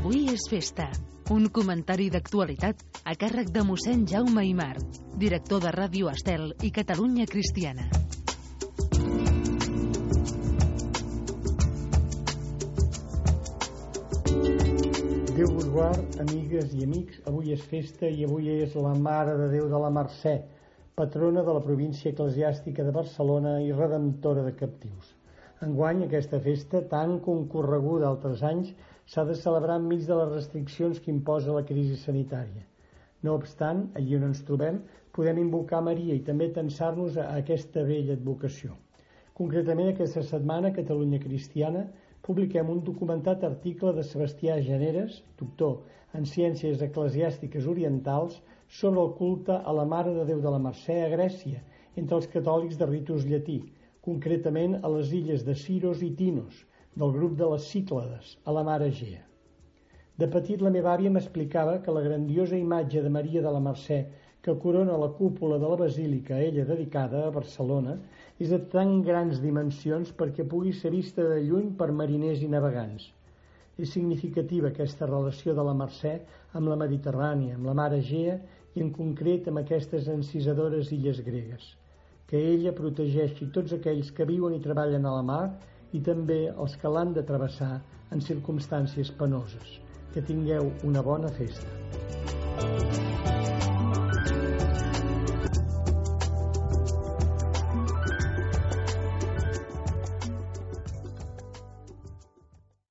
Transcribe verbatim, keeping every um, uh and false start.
Avui és festa. Un comentari d'actualitat a càrrec de mossèn Jaume Aimar, director de Ràdio Estel i Catalunya Cristiana. Déu vos guard, amigues i amics. Avui és festa i avui és la Mare de Déu de la Mercè, patrona de la província eclesiàstica de Barcelona i redemptora de captius. Enguany, aquesta festa, tan concorreguda altres anys, s'ha de celebrar enmig de les restriccions que imposa la crisi sanitària. No obstant, allí on ens trobem, podem invocar Maria i també tensar-nos a aquesta bella advocació. Concretament, aquesta setmana, a Catalunya Cristiana, publiquem un documentat article de Sebastià Generes, doctor en Ciències Eclesiàstiques Orientals, sobre el culte a la Mare de Déu de la Mercè a Grècia, entre els catòlics de ritus llatí, concretament a les illes de Siros i Tinos, del grup de les Cíclades, a la Mar Egea. De petit, la meva àvia m'explicava que la grandiosa imatge de Maria de la Mercè que corona la cúpula de la basílica a ella dedicada a Barcelona és de tan grans dimensions perquè pugui ser vista de lluny per mariners i navegants. És significativa aquesta relació de la Mercè amb la Mediterrània, amb la Mar Egea i en concret amb aquestes encisadores illes gregues. Que ella protegeixi tots aquells que viuen i treballen a la mar i també els que l'han de travessar en circumstàncies penoses. Que tingueu una bona festa.